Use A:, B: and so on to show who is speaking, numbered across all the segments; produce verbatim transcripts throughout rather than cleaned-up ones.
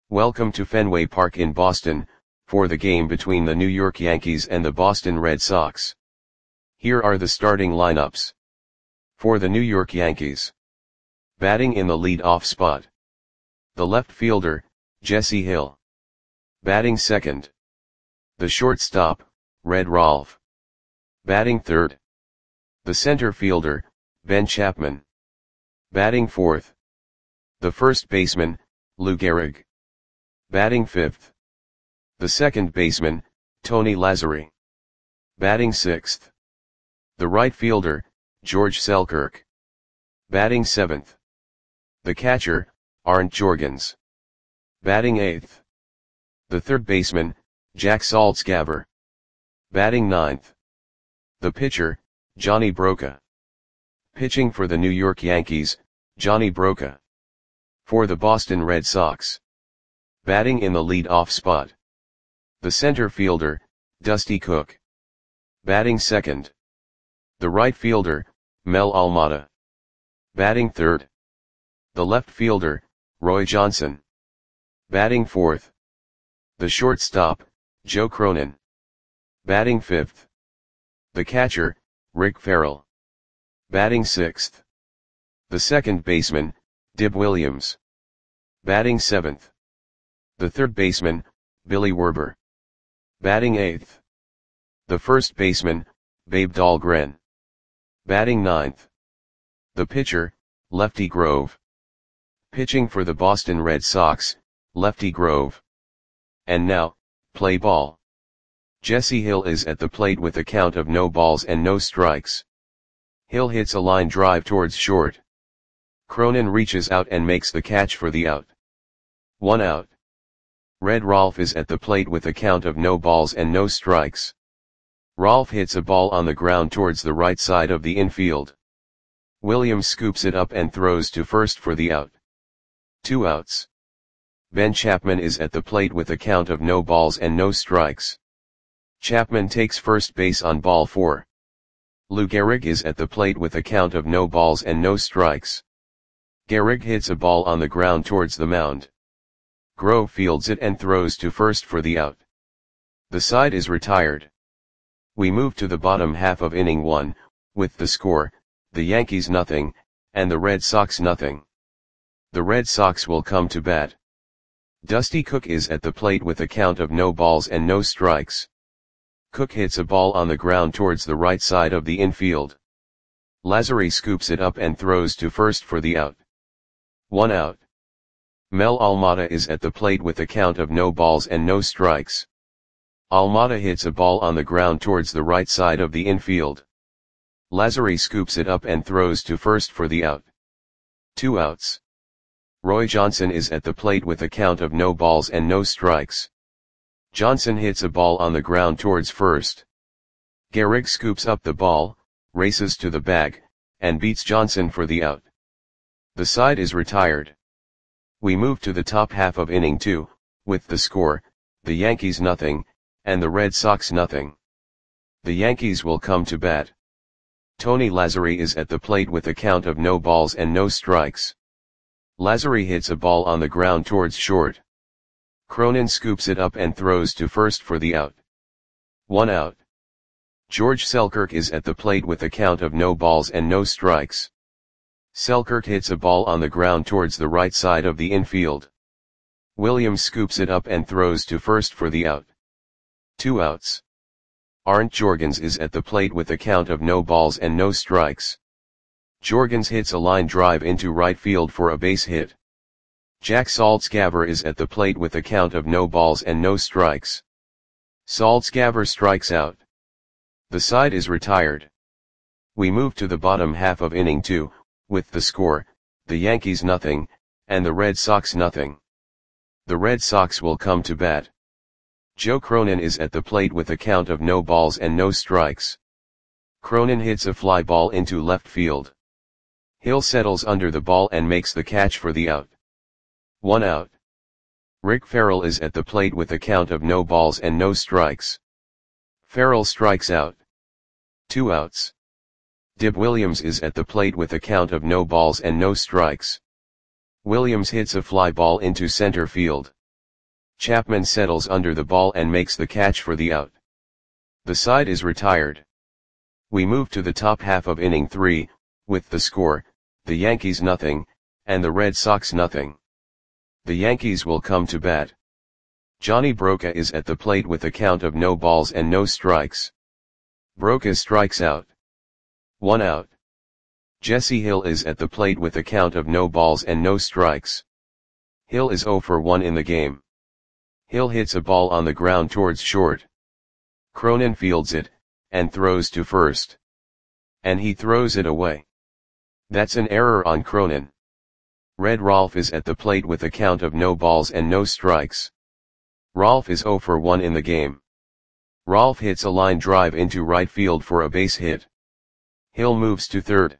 A: Welcome to Fenway Park in Boston, for the game between the New York Yankees and the Boston Red Sox. Here are the starting lineups. For the New York Yankees. Batting in the lead-off spot. The left fielder, Jesse Hill. Batting second. The shortstop, Red Rolfe. Batting third. The center fielder, Ben Chapman. Batting fourth. The first baseman, Lou Gehrig. Batting fifth. The second baseman, Tony Lazzeri. Batting sixth. The right fielder, George Selkirk. Batting seventh. The catcher, Arndt Jorgens. Batting eighth. The third baseman, Jack Saltzgaber. Batting ninth. The pitcher, Johnny Broca. Pitching for the New York Yankees, Johnny Broca. For the Boston Red Sox. Batting in the lead-off spot. The center fielder, Dusty Cook. Batting second. The right fielder, Mel Almada. Batting third. The left fielder, Roy Johnson. Batting fourth. The shortstop, Joe Cronin. Batting fifth. The catcher, Rick Farrell. Batting sixth. The second baseman, Dib Williams. Batting seventh. The third baseman, Billy Werber. Batting eighth. The first baseman, Babe Dahlgren. Batting ninth. The pitcher, Lefty Grove. Pitching for the Boston Red Sox, Lefty Grove. And now, play ball. Jesse Hill is at the plate with a count of no balls and no strikes. Hill hits a line drive towards short. Cronin reaches out and makes the catch for the out. One out. Red Rolfe is at the plate with a count of no balls and no strikes. Rolfe hits a ball on the ground towards the right side of the infield. Williams scoops it up and throws to first for the out. Two outs. Ben Chapman is at the plate with a count of no balls and no strikes. Chapman takes first base on ball four. Lou Gehrig is at the plate with a count of no balls and no strikes. Gehrig hits a ball on the ground towards the mound. Grove fields it and throws to first for the out. The side is retired. We move to the bottom half of inning one, with the score, the Yankees nothing, and the Red Sox nothing. The Red Sox will come to bat. Dusty Cook is at the plate with a count of no balls and no strikes. Cook hits a ball on the ground towards the right side of the infield. Lazzeri scoops it up and throws to first for the out. One out. Mel Almada is at the plate with a count of no balls and no strikes. Almada hits a ball on the ground towards the right side of the infield. Lazzeri scoops it up and throws to first for the out. Two outs. Roy Johnson is at the plate with a count of no balls and no strikes. Johnson hits a ball on the ground towards first. Gehrig scoops up the ball, races to the bag, and beats Johnson for the out. The side is retired. We move to the top half of inning two, with the score, the Yankees nothing, and the Red Sox nothing. The Yankees will come to bat. Tony Lazzeri is at the plate with a count of no balls and no strikes. Lazzeri hits a ball on the ground towards short. Cronin scoops it up and throws to first for the out. One out. George Selkirk is at the plate with a count of no balls and no strikes. Selkirk hits a ball on the ground towards the right side of the infield. Williams scoops it up and throws to first for the out. Two outs. Arndt Jorgens is at the plate with a count of no balls and no strikes. Jorgens hits a line drive into right field for a base hit. Jack Saltzgaber is at the plate with a count of no balls and no strikes. Saltzgaber strikes out. The side is retired. We move to the bottom half of inning two, with the score, the Yankees nothing, and the Red Sox nothing. The Red Sox will come to bat. Joe Cronin is at the plate with a count of no balls and no strikes. Cronin hits a fly ball into left field. Hill settles under the ball and makes the catch for the out. One out. Rick Farrell is at the plate with a count of no balls and no strikes. Farrell strikes out. Two outs. Dib Williams is at the plate with a count of no balls and no strikes. Williams hits a fly ball into center field. Chapman settles under the ball and makes the catch for the out. The side is retired. We move to the top half of inning three, with the score, the Yankees nothing, and the Red Sox nothing. The Yankees will come to bat. Johnny Broca is at the plate with a count of no balls and no strikes. Broca strikes out. One out. Jesse Hill is at the plate with a count of no balls and no strikes. Hill is zero for one in the game. Hill hits a ball on the ground towards short. Cronin fields it, and throws to first. And he throws it away. That's an error on Cronin. Red Rolfe is at the plate with a count of no balls and no strikes. Rolfe is zero for one in the game. Rolfe hits a line drive into right field for a base hit. Hill moves to third.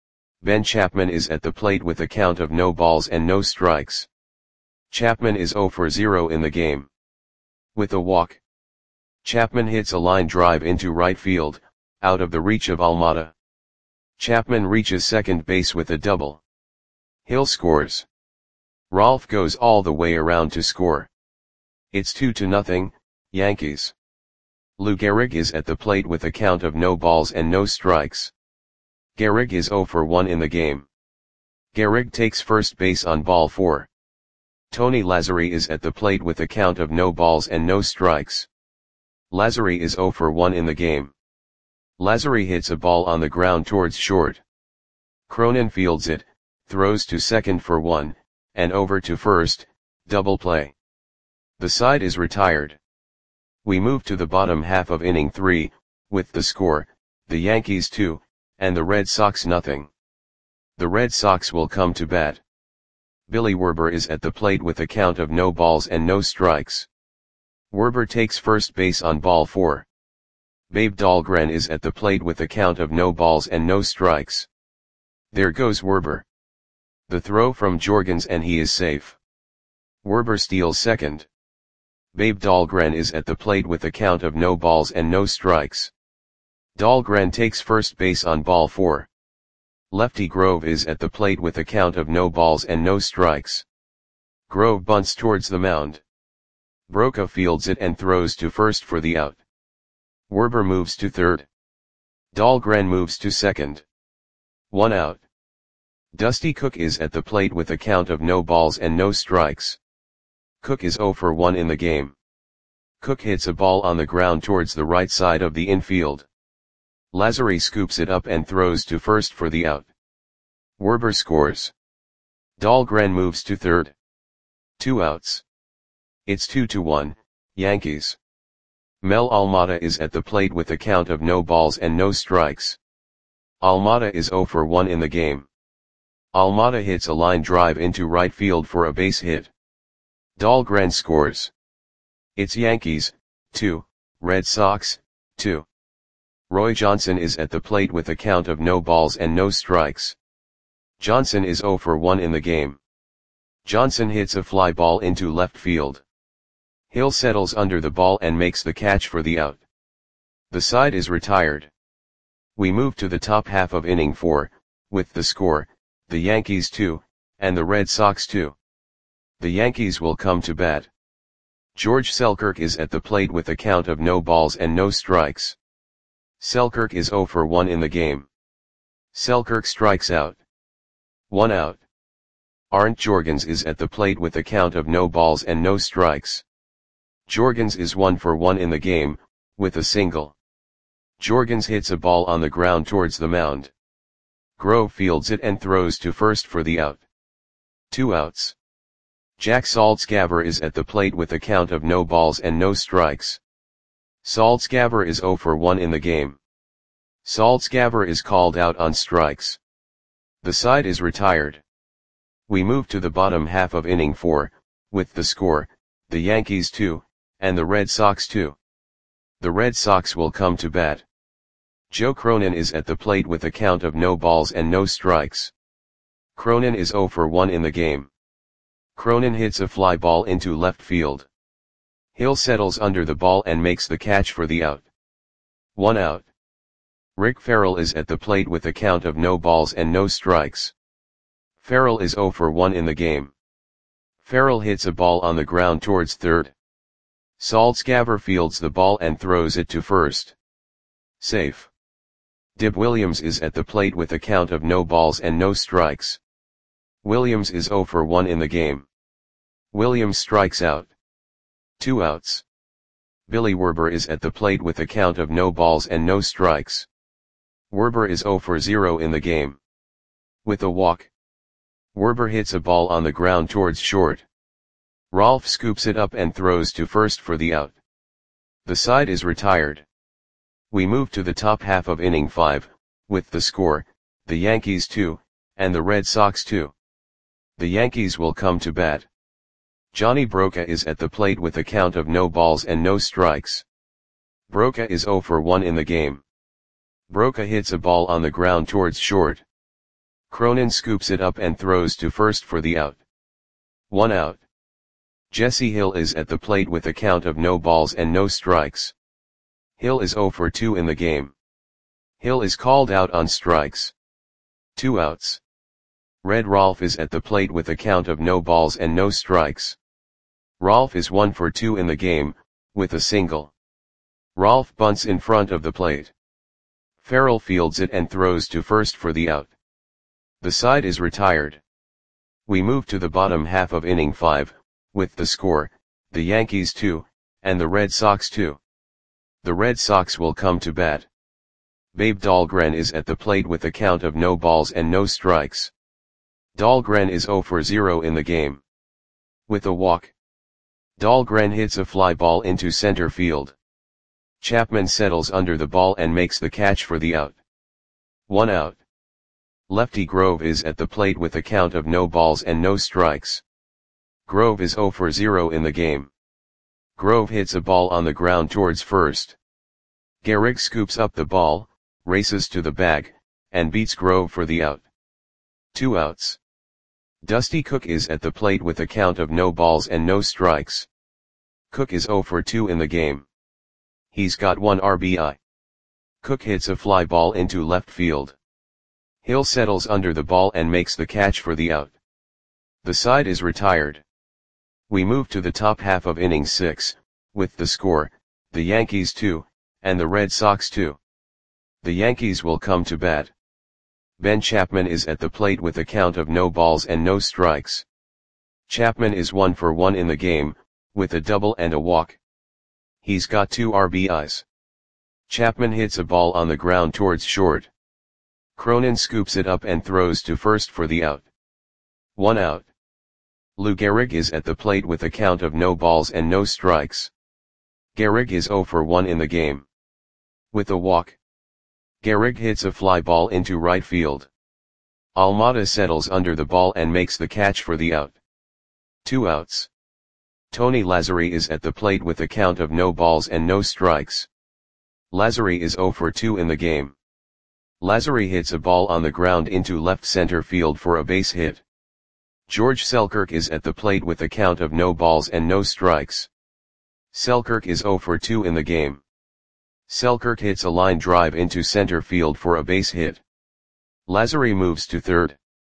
A: Ben Chapman is at the plate with a count of no balls and no strikes. Chapman is zero for zero in the game. With a walk, Chapman hits a line drive into right field, out of the reach of Almada. Chapman reaches second base with a double. Hill scores. Rolfe goes all the way around to score. It's two to nothing, Yankees. Lou Gehrig is at the plate with a count of no balls and no strikes. Gehrig is zero for one in the game. Gehrig takes first base on ball four. Tony Lazzeri is at the plate with a count of no balls and no strikes. Lazzeri is zero for one in the game. Lazzeri hits a ball on the ground towards short. Cronin fields it, throws to second for one, and over to first, double play. The side is retired. We move to the bottom half of inning three, with the score, the Yankees two, and the Red Sox nothing. The Red Sox will come to bat. Billy Werber is at the plate with a count of no balls and no strikes. Werber takes first base on ball four. Babe Dahlgren is at the plate with a count of no balls and no strikes. There goes Werber. The throw from Jorgens and he is safe. Werber steals second. Babe Dahlgren is at the plate with a count of no balls and no strikes. Dahlgren takes first base on ball four. Lefty Grove is at the plate with a count of no balls and no strikes. Grove bunts towards the mound. Broca fields it and throws to first for the out. Werber moves to third. Dahlgren moves to second. One out. Dusty Cook is at the plate with a count of no balls and no strikes. Cook is zero for one in the game. Cook hits a ball on the ground towards the right side of the infield. Lazzeri scoops it up and throws to first for the out. Werber scores. Dahlgren moves to third. Two outs. It's two to one, Yankees. Mel Almada is at the plate with a count of no balls and no strikes. Almada is zero for one in the game. Almada hits a line drive into right field for a base hit. Dahlgren scores. It's Yankees, two, Red Sox, two. Roy Johnson is at the plate with a count of no balls and no strikes. Johnson is zero for one in the game. Johnson hits a fly ball into left field. Hill settles under the ball and makes the catch for the out. The side is retired. We move to the top half of inning four, with the score, the Yankees two, and the Red Sox two. The Yankees will come to bat. George Selkirk is at the plate with a count of no balls and no strikes. Selkirk is zero for one in the game. Selkirk strikes out. One out. Arndt Jorgens is at the plate with a count of no balls and no strikes. Jorgens is one for one in the game, with a single. Jorgens hits a ball on the ground towards the mound. Grove fields it and throws to first for the out. Two outs. Jack Saltzgaber is at the plate with a count of no balls and no strikes. Saltzgaber is zero for one in the game. Saltzgaber is called out on strikes. The side is retired. We move to the bottom half of inning four, with the score, the Yankees two, and the Red Sox two. The Red Sox will come to bat. Joe Cronin is at the plate with a count of no balls and no strikes. Cronin is zero for one in the game. Cronin hits a fly ball into left field. Hill settles under the ball and makes the catch for the out. One out. Rick Farrell is at the plate with a count of no balls and no strikes. Farrell is zero for one in the game. Farrell hits a ball on the ground towards third. Saltzgaver fields the ball and throws it to first. Safe. Dib Williams is at the plate with a count of no balls and no strikes. Williams is zero for one in the game. Williams strikes out. Two outs. Billy Werber is at the plate with a count of no balls and no strikes. Werber is zero for zero in the game. With a walk. Werber hits a ball on the ground towards short. Rolfe scoops it up and throws to first for the out. The side is retired. We move to the top half of inning five, with the score, the Yankees two, and the Red Sox two. The Yankees will come to bat. Johnny Broca is at the plate with a count of no balls and no strikes. Broca is zero for one in the game. Broca hits a ball on the ground towards short. Cronin scoops it up and throws to first for the out. One out. Jesse Hill is at the plate with a count of no balls and no strikes. Hill is zero for two in the game. Hill is called out on strikes. Two outs. Red Rolfe is at the plate with a count of no balls and no strikes. Rolfe is one for two in the game, with a single. Rolfe bunts in front of the plate. Farrell fields it and throws to first for the out. The side is retired. We move to the bottom half of inning five, with the score, the Yankees two, and the Red Sox two. The Red Sox will come to bat. Babe Dahlgren is at the plate with a count of no balls and no strikes. Dahlgren is zero for zero in the game. With a walk. Dahlgren hits a fly ball into center field. Chapman settles under the ball and makes the catch for the out. One out. Lefty Grove is at the plate with a count of no balls and no strikes. Grove is zero for zero in the game. Grove hits a ball on the ground towards first. Gehrig scoops up the ball, races to the bag, and beats Grove for the out. Two outs. Dusty Cook is at the plate with a count of no balls and no strikes. Cook is zero for two in the game. He's got one R B I. Cook hits a fly ball into left field. Hill settles under the ball and makes the catch for the out. The side is retired. We move to the top half of inning six, with the score, the Yankees two, and the Red Sox two. The Yankees will come to bat. Ben Chapman is at the plate with a count of no balls and no strikes. Chapman is one for one in the game, with a double and a walk. He's got two R B Is. Chapman hits a ball on the ground towards short. Cronin scoops it up and throws to first for the out. One out. Lou Gehrig is at the plate with a count of no balls and no strikes. Gehrig is zero for one in the game. With a walk. Gehrig hits a fly ball into right field. Almada settles under the ball and makes the catch for the out. Two outs. Tony Lazzeri is at the plate with a count of no balls and no strikes. Lazzeri is zero for two in the game. Lazzeri hits a ball on the ground into left center field for a base hit. George Selkirk is at the plate with a count of no balls and no strikes. Selkirk is zero for two in the game. Selkirk hits a line drive into center field for a base hit. Lazzeri moves to third.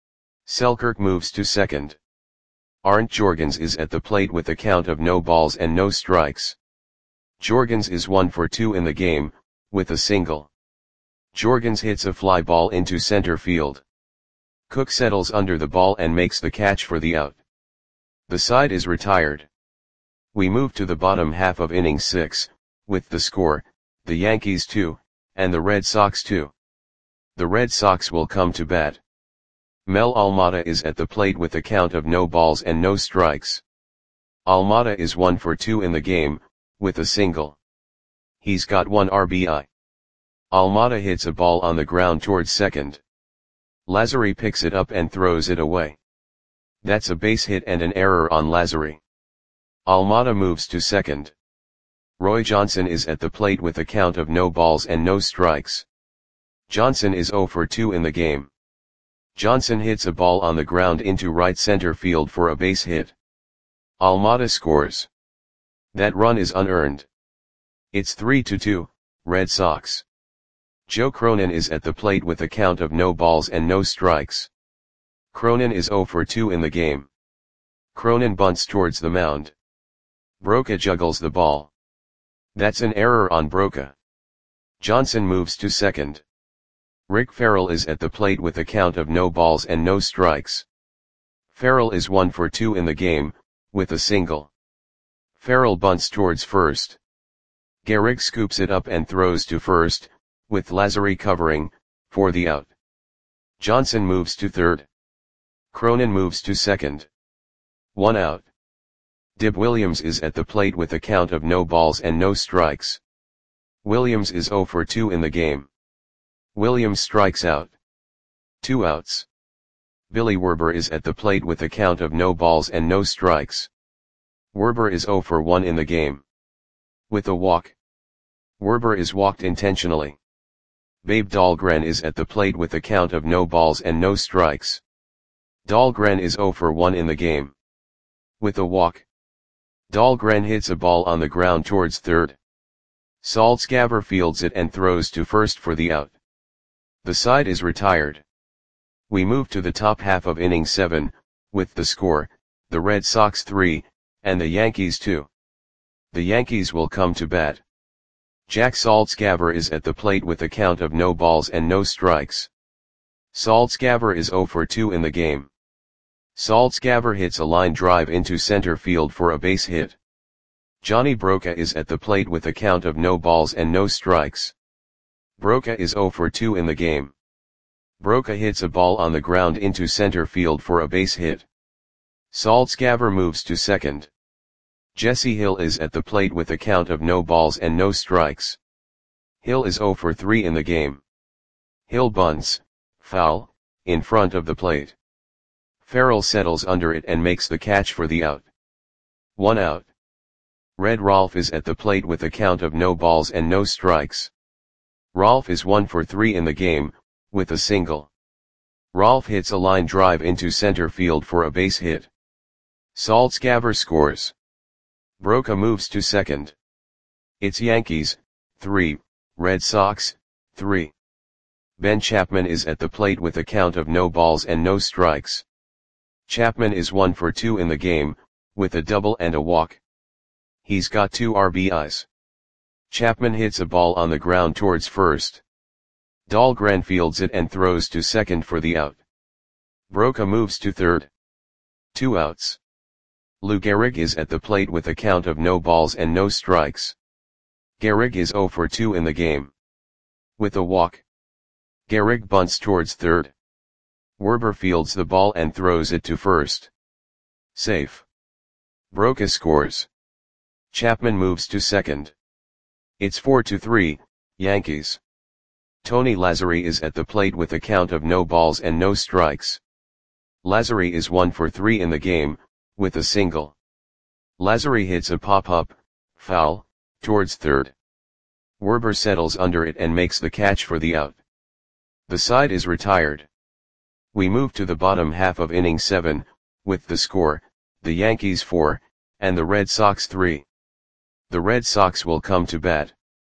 A: Selkirk moves to second. Arndt Jorgens is at the plate with a count of no balls and no strikes. Jorgens is one for two in the game, with a single. Jorgens hits a fly ball into center field. Cook settles under the ball and makes the catch for the out. The side is retired. We move to the bottom half of inning six, with the score, the Yankees two, and the Red Sox two. The Red Sox will come to bat. Mel Almada is at the plate with a count of no balls and no strikes. Almada is one for two in the game, with a single. He's got one R B I. Almada hits a ball on the ground towards second. Lazzeri picks it up and throws it away. That's a base hit and an error on Lazzeri. Almada moves to second. Roy Johnson is at the plate with a count of no balls and no strikes. Johnson is zero for two in the game. Johnson hits a ball on the ground into right center field for a base hit. Almada scores. That run is unearned. It's three to two, Red Sox. Joe Cronin is at the plate with a count of no balls and no strikes. Cronin is zero for two in the game. Cronin bunts towards the mound. Broca juggles the ball. That's an error on Broca. Johnson moves to second. Rick Farrell is at the plate with a count of no balls and no strikes. Farrell is one for two in the game, with a single. Farrell bunts towards first. Gehrig scoops it up and throws to first, with Lazary covering, for the out. Johnson moves to third. Cronin moves to second. One out. Dib Williams is at the plate with a count of no balls and no strikes. Williams is zero for two in the game. Williams strikes out. Two outs. Billy Werber is at the plate with a count of no balls and no strikes. Werber is zero for one in the game. With a walk. Werber is walked intentionally. Babe Dahlgren is at the plate with a count of no balls and no strikes. Dahlgren is zero for one in the game. With a walk. Dahlgren hits a ball on the ground towards third. Saltzgaber fields it and throws to first for the out. The side is retired. We move to the top half of inning seven, with the score, the Red Sox three, and the Yankees two. The Yankees will come to bat. Jack Saltzgaber is at the plate with a count of no balls and no strikes. Saltzgaber is zero for two in the game. Saltzgaber hits a line drive into center field for a base hit. Johnny Broca is at the plate with a count of no balls and no strikes. Broca is zero for two in the game. Broca hits a ball on the ground into center field for a base hit. Saltzgaber moves to second. Jesse Hill is at the plate with a count of no balls and no strikes. Hill is zero for three in the game. Hill bunts, foul, in front of the plate. Farrell settles under it and makes the catch for the out. One out. Red Rolfe is at the plate with a count of no balls and no strikes. Rolfe is one for three in the game, with a single. Rolfe hits a line drive into center field for a base hit. Saltzgaber scores. Broca moves to second. It's Yankees, three, Red Sox, three. Ben Chapman is at the plate with a count of no balls and no strikes. Chapman is one for two in the game, with a double and a walk. He's got two R B Is. Chapman hits a ball on the ground towards first. Dahlgren fields it and throws to second for the out. Broca moves to third. Two outs. Lou Gehrig is at the plate with a count of no balls and no strikes. Gehrig is zero for two in the game. With a walk. Gehrig bunts towards third. Werber fields the ball and throws it to first. Safe. Broca scores. Chapman moves to second. It's four to three, Yankees. Tony Lazary is at the plate with a count of no balls and no strikes. Lazary is one for three in the game, with a single. Lazary hits a pop-up, foul, towards third. Werber settles under it and makes the catch for the out. The side is retired. We move to the bottom half of inning seven, with the score, the Yankees four, and the Red Sox three. The Red Sox will come to bat.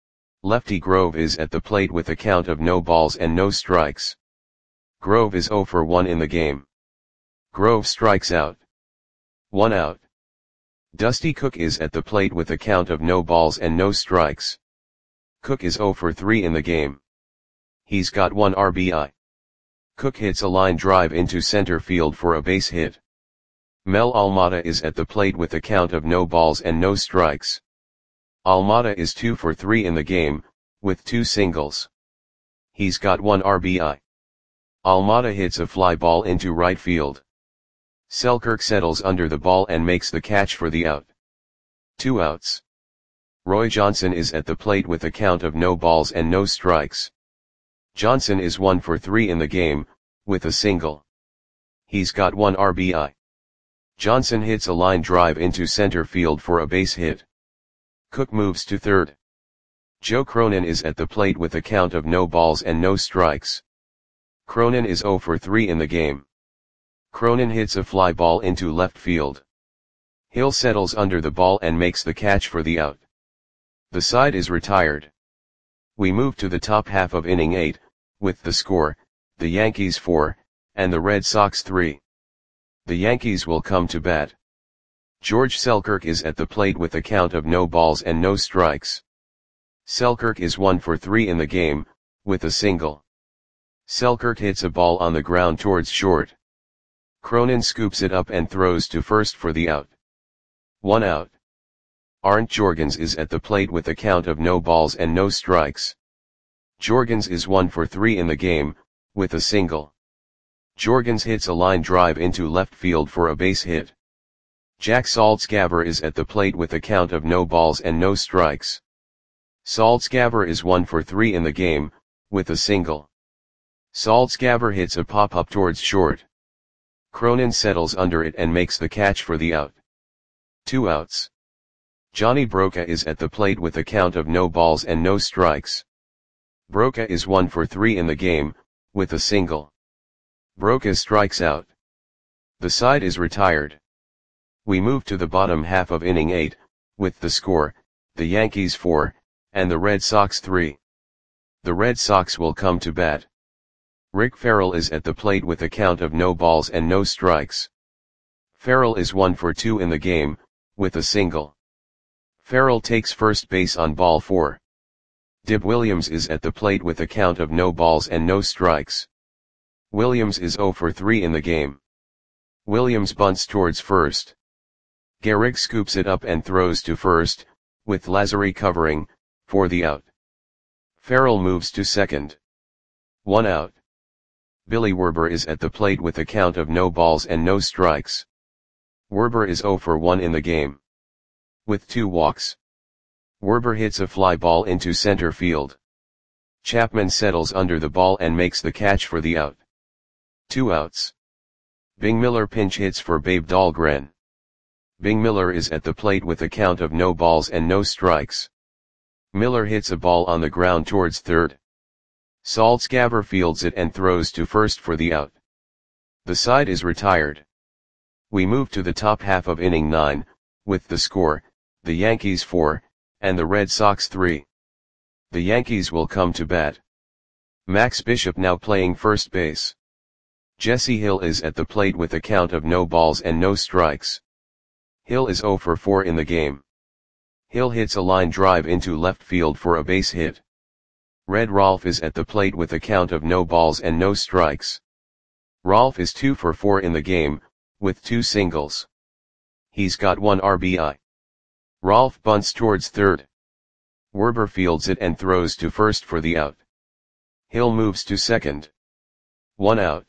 A: Lefty Grove is at the plate with a count of no balls and no strikes. Grove is zero for one in the game. Grove strikes out. One out. Dusty Cook is at the plate with a count of no balls and no strikes. Cook is zero for three in the game. He's got one R B I. Cook hits a line drive into center field for a base hit. Mel Almada is at the plate with a count of no balls and no strikes. Almada is two for three in the game, with two singles. He's got one R B I. Almada hits a fly ball into right field. Selkirk settles under the ball and makes the catch for the out. Two outs. Roy Johnson is at the plate with a count of no balls and no strikes. Johnson is one for three in the game, with a single. He's got one R B I. Johnson hits a line drive into center field for a base hit. Cook moves to third. Joe Cronin is at the plate with a count of no balls and no strikes. Cronin is zero for three in the game. Cronin hits a fly ball into left field. Hill settles under the ball and makes the catch for the out. The side is retired. We move to the top half of inning eight, with the score, the Yankees four, and the Red Sox three. The Yankees will come to bat. George Selkirk is at the plate with a count of no balls and no strikes. Selkirk is one for three in the game, with a single. Selkirk hits a ball on the ground towards short. Cronin scoops it up and throws to first for the out. One out. Arndt Jorgens is at the plate with a count of no balls and no strikes. Jorgens is one for three in the game, with a single. Jorgens hits a line drive into left field for a base hit. Jack Saltzgaver is at the plate with a count of no balls and no strikes. Saltzgaver is one for three in the game, with a single. Saltzgaver hits a pop-up towards short. Cronin settles under it and makes the catch for the out. Two outs. Johnny Broca is at the plate with a count of no balls and no strikes. Broca is one for three in the game, with a single. Broca strikes out. The side is retired. We move to the bottom half of inning eight, with the score, the Yankees four, and the Red Sox three. The Red Sox will come to bat. Rick Farrell is at the plate with a count of no balls and no strikes. Farrell is one for two in the game, with a single. Farrell takes first base on ball four. Dib Williams is at the plate with a count of no balls and no strikes. Williams is zero for three in the game. Williams bunts towards first. Gehrig scoops it up and throws to first, with Lazary covering, for the out. Farrell moves to second. One out. Billy Werber is at the plate with a count of no balls and no strikes. Werber is zero for one in the game. With two walks. Werber hits a fly ball into center field. Chapman settles under the ball and makes the catch for the out. Two outs. Bing Miller pinch hits for Babe Dahlgren. Bing Miller is at the plate with a count of no balls and no strikes. Miller hits a ball on the ground towards third. Saltzgaver fields it and throws to first for the out. The side is retired. We move to the top half of inning nine, with the score, the Yankees four, and the Red Sox three. The Yankees will come to bat. Max Bishop now playing first base. Jesse Hill is at the plate with a count of no balls and no strikes. Hill is zero for four in the game. Hill hits a line drive into left field for a base hit. Red Rolfe is at the plate with a count of no balls and no strikes. Rolfe is two for four in the game, with two singles. He's got one R B I. Rolfe bunts towards third. Werber fields it and throws to first for the out. Hill moves to second. One out.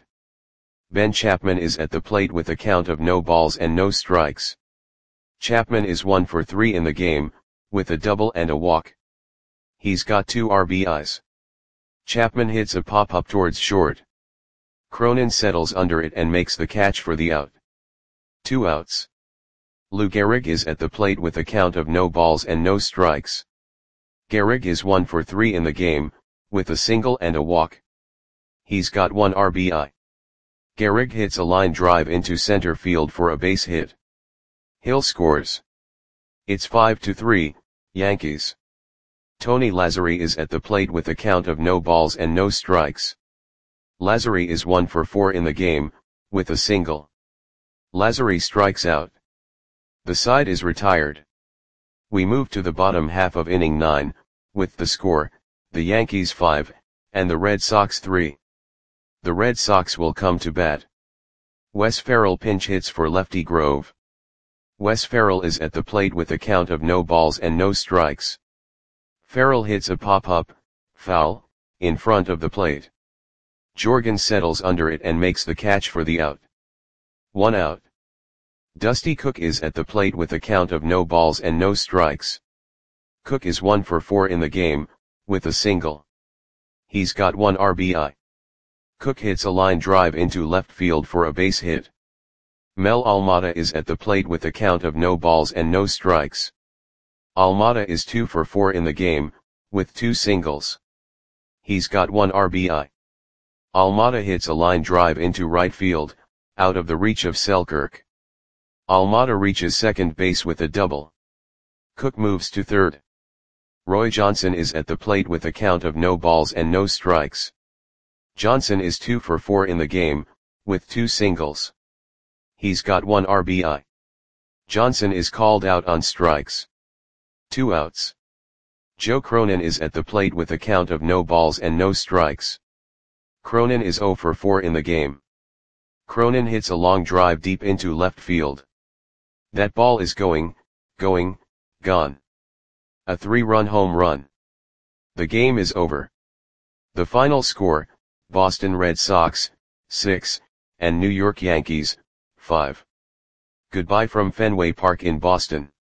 A: Ben Chapman is at the plate with a count of no balls and no strikes. Chapman is one for three in the game, with a double and a walk. He's got two R B Is. Chapman hits a pop-up towards short. Cronin settles under it and makes the catch for the out. Two outs. Lou Gehrig is at the plate with a count of no balls and no strikes. Gehrig is one for three in the game, with a single and a walk. He's got one R B I. Gehrig hits a line drive into center field for a base hit. Hill scores. It's five to three, Yankees. Tony Lazary is at the plate with a count of no balls and no strikes. Lazary is one for four in the game, with a single. Lazary strikes out. The side is retired. We move to the bottom half of inning nine, with the score, the Yankees five, and the Red Sox three. The Red Sox will come to bat. Wes Farrell pinch hits for lefty Grove. Wes Farrell is at the plate with a count of no balls and no strikes. Farrell hits a pop-up, foul, in front of the plate. Jorgens settles under it and makes the catch for the out. One out. Dusty Cook is at the plate with a count of no balls and no strikes. Cook is one for four in the game, with a single. He's got one R B I. Cook hits a line drive into left field for a base hit. Mel Almada is at the plate with a count of no balls and no strikes. Almada is two for four in the game, with two singles. He's got one R B I. Almada hits a line drive into right field, out of the reach of Selkirk. Almada reaches second base with a double. Cook moves to third. Roy Johnson is at the plate with a count of no balls and no strikes. Johnson is two for four in the game, with two singles. He's got one R B I. Johnson is called out on strikes. Two outs. Joe Cronin is at the plate with a count of no balls and no strikes. Cronin is zero for four in the game. Cronin hits a long drive deep into left field. That ball is going, going, gone. A three-run home run. The game is over. The final score, Boston Red Sox, six, and New York Yankees, five. Goodbye from Fenway Park in Boston.